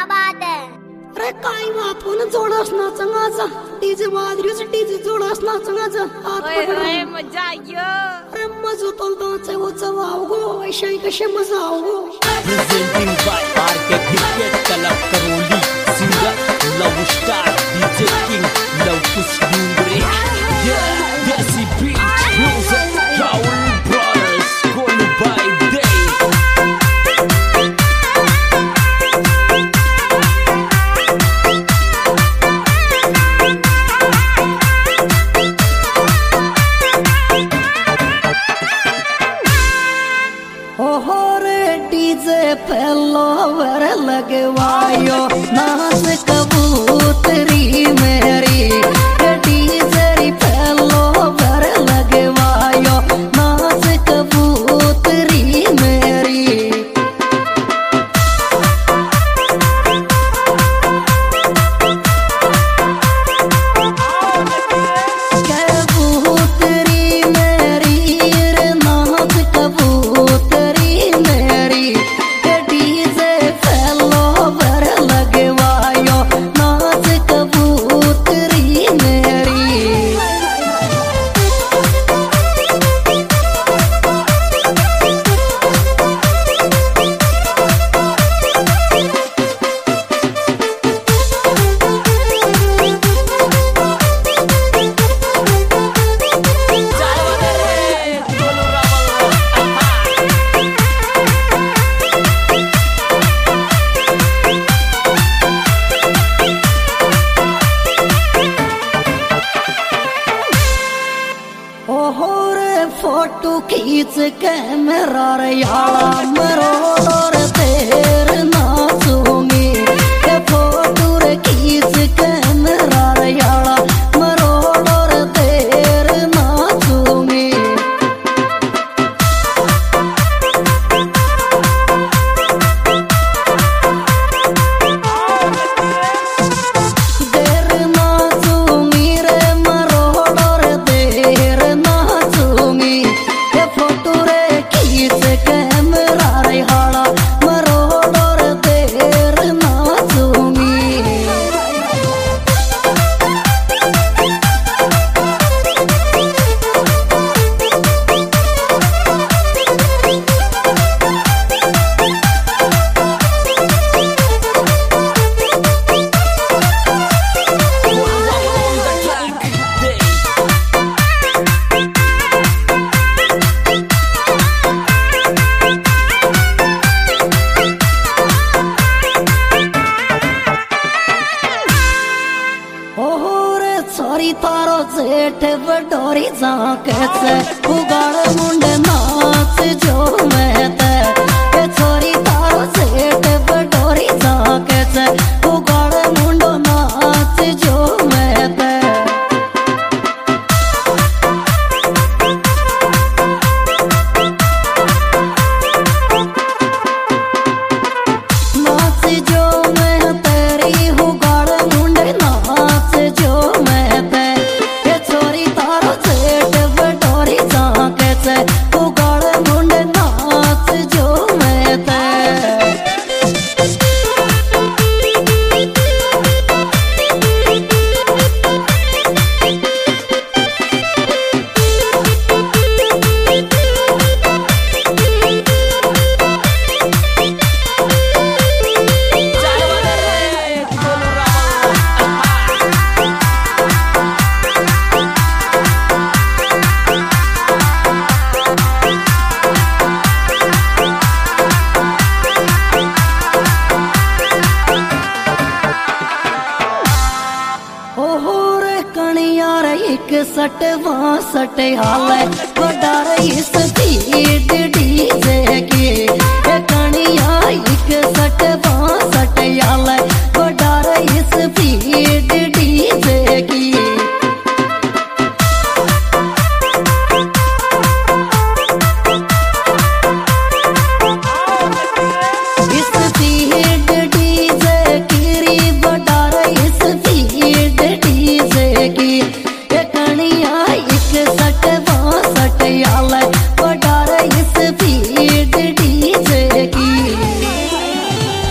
क्या बात है? अरे काय आपण जोडस नाचंगाचा डीजे वादरीच डीजे जोडस नाचंगाचा ओए होए मजा आयो. अरे मजा तलदाचे उचवाव गो ऐशाई कशे मजा आवगो. Presenting by RK Cricket Club Karoli, singer Love Star DJ King Love Kush Dungre. Yeah, Desi Beat Music Raul Brothers Golu by Day. ओहो रे डीजे फेलो वर लगवायो नाच कबूतरी मेरी डीजे री फेलो वर लगवायो नाच कबूतरी मेरी. कबूतरी मेरी रे नाच कबूतरी मेरी डीजे फेलो वर लगवायो नाच कबूतरी मेरी. ओहो रे फोटो खींच कैमरा रे याला मरोड़ो रे तेर नाचूंगी. ये फोटो रे खींच कैमरा रे याला मरोड़ो रे तेर नाचूंगी. देर नाचूंगी रे मरोड़ो रे देर नाचूंगी. ये फोटो रे खींच कैमरा रे हाला मरोड़ो रे देर नाचूंगी. On the track, Day. ओहो रे छोरी तारो जेठ बडोरी झांके से उगाड़ मुंड नाच जो मैं ते. ए छोरी तारो जेठ बडोरी झांके से उगाड़ मुंड नाच जो मैं ते. नाच जो मैं तेरी उगाड़ मुंड नाच जो मैं ते. ये छोरी तारो जेठ बडोरी झांके से उगाड़ मुंड नाच जो मैं ते. ओहो रे कणिया रे एक सट बासट हाले बड़ा रे इस भीड़ डीजे की. ए कणिया एक सट बासट हाले बड़ा रे इस भीड़ डीजे की. इस भीड़ डीजे की री बड़ा रे इस भीड़ डीजे की. ये कणिया एक सट बासट हाले बड़ा रे इस भीड़ डीजे की.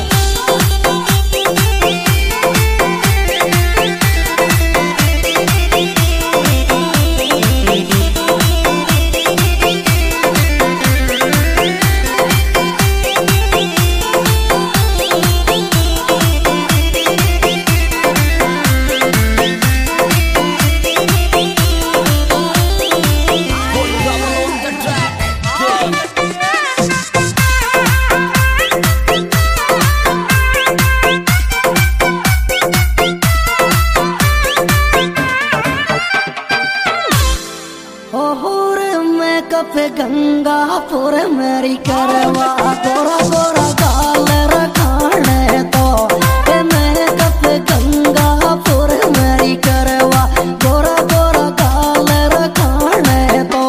गंगापुर मेरी करवा गोरा गोरा गाल रखाने तो मैं कप गंगापुर मेरी करवा गोरा गोरा गाल रखाने तो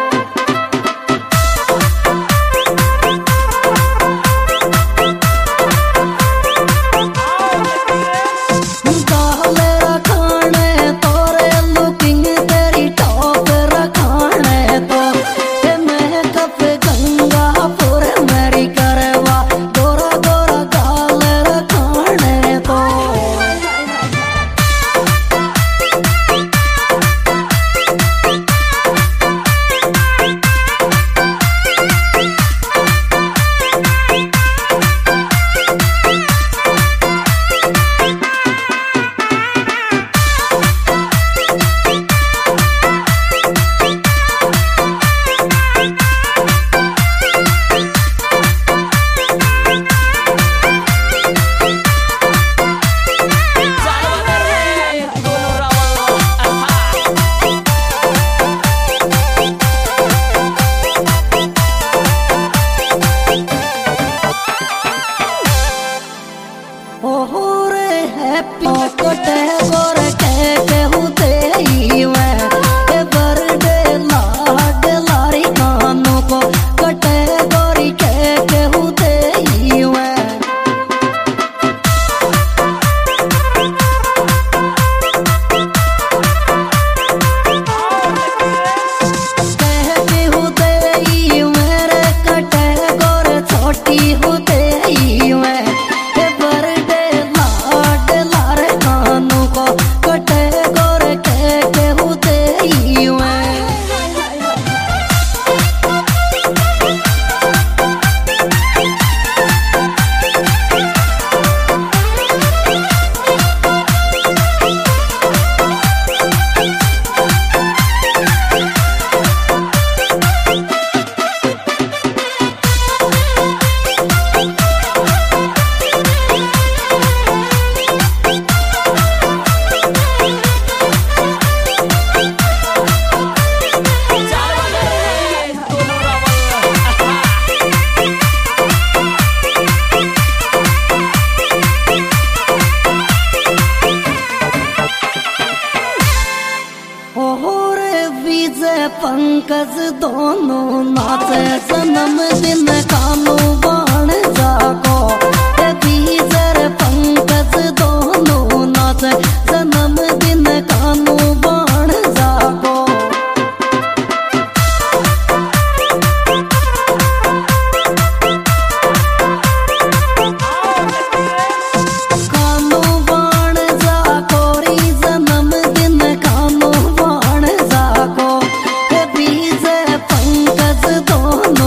पंकज दोनों नाचे जन्मदिन कानू बाण जाको बीजर पंकज दोनों नाचे जन्मदिन कानू बाण जाको कानू बाण जाको री जन्मदिन कानू बाण जाको पंकज दोनों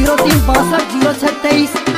0362 06 23